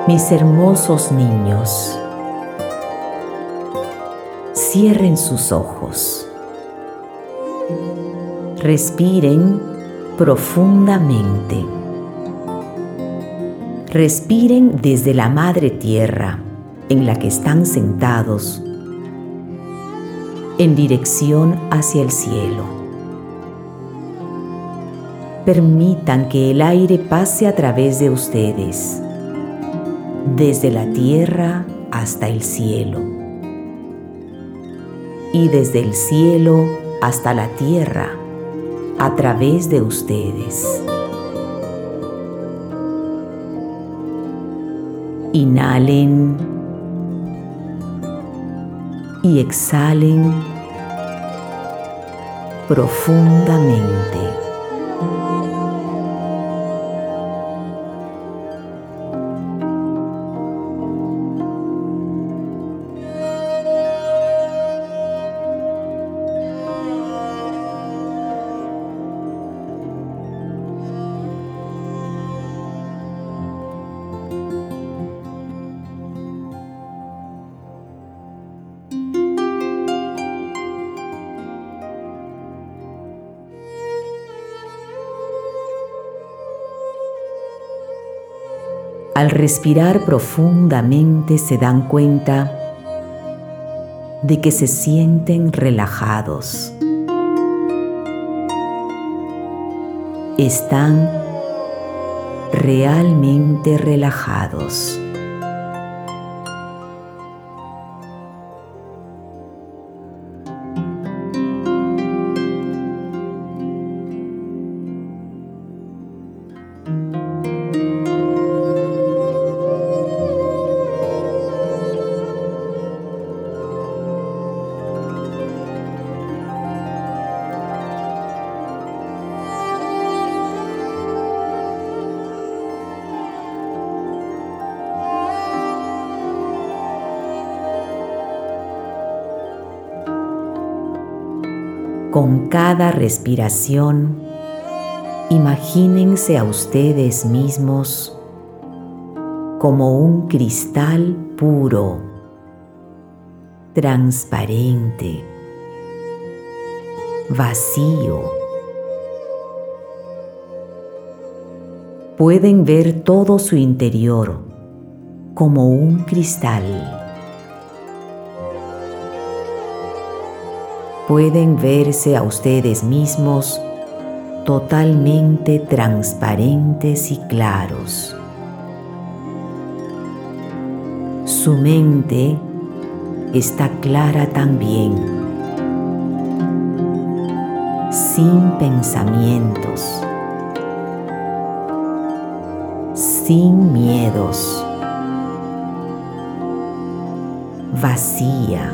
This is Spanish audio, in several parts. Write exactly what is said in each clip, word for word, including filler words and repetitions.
Mis hermosos niños, cierren sus ojos. Respiren profundamente. Respiren desde la Madre Tierra en la que están sentados, en dirección hacia el cielo. Permitan que el aire pase a través de ustedes, desde la tierra hasta el cielo, y desde el cielo hasta la tierra, a través de ustedes. Inhalen y exhalen profundamente. Al respirar profundamente se dan cuenta de que se sienten relajados. Están realmente relajados. Con cada respiración, imagínense a ustedes mismos como un cristal puro, transparente, vacío. Pueden ver todo su interior como un cristal. Pueden verse a ustedes mismos totalmente transparentes y claros. Su mente está clara también, sin pensamientos, sin miedos, vacía.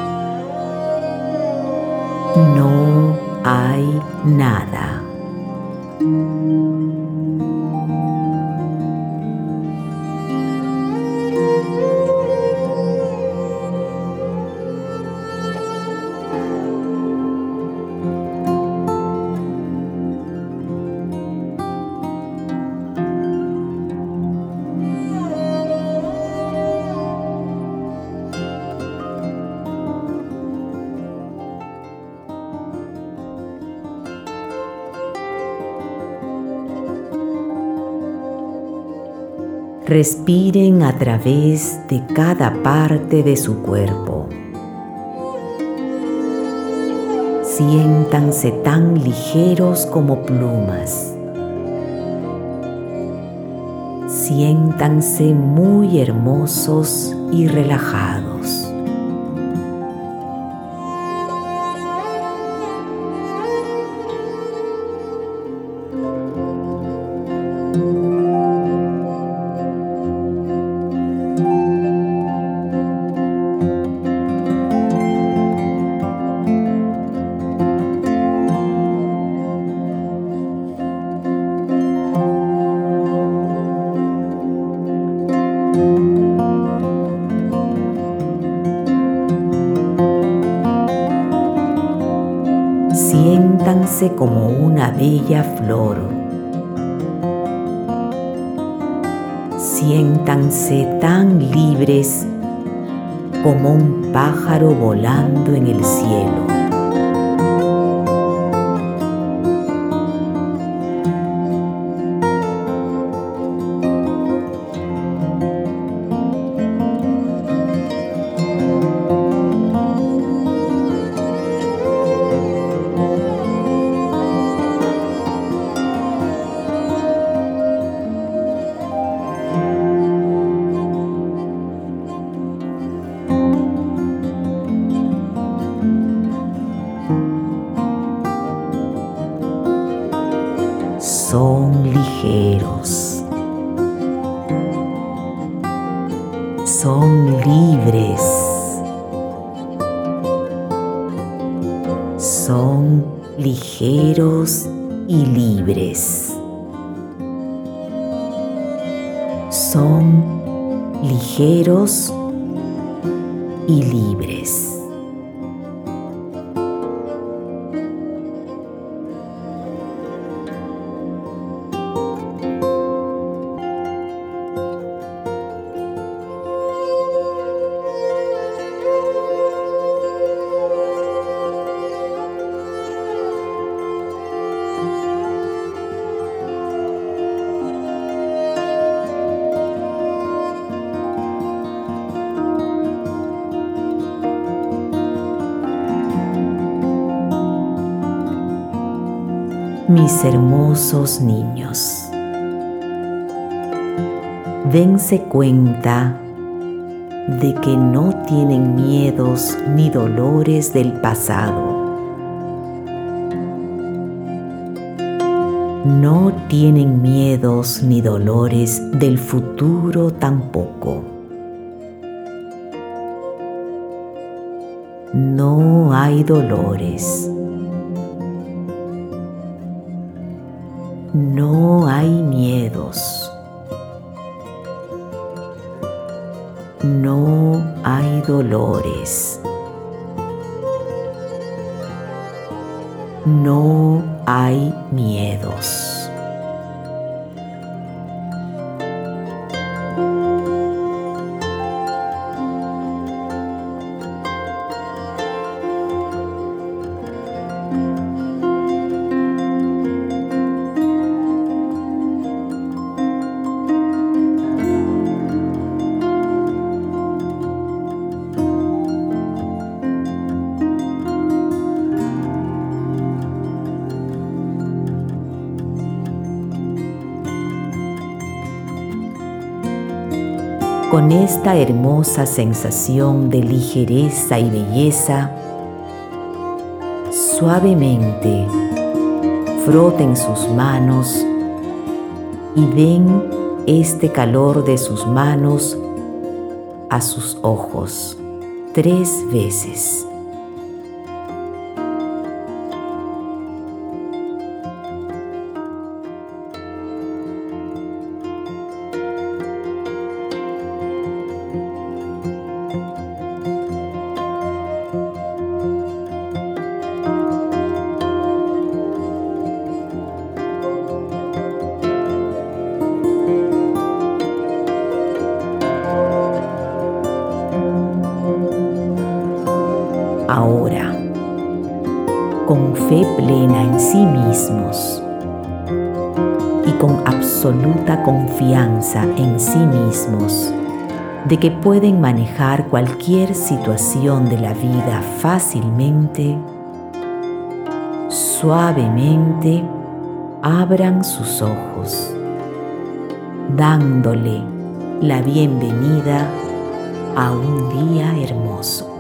No hay nada. Respiren a través de cada parte de su cuerpo. Siéntanse tan ligeros como plumas. Siéntanse muy hermosos y relajados. Siéntanse como una bella flor. Siéntanse tan libres como un pájaro volando en el cielo. Son ligeros, son libres, son ligeros y libres, son ligeros y libres. Mis hermosos niños, dense cuenta de que no tienen miedos ni dolores del pasado. No tienen miedos ni dolores del futuro tampoco. No hay dolores. No hay miedos. No hay dolores. No hay miedos. Con esta hermosa sensación de ligereza y belleza, suavemente froten sus manos y den este calor de sus manos a sus ojos tres veces. Ahora, con fe plena en sí mismos y con absoluta confianza en sí mismos de que pueden manejar cualquier situación de la vida fácilmente, suavemente abran sus ojos, dándole la bienvenida a un día hermoso.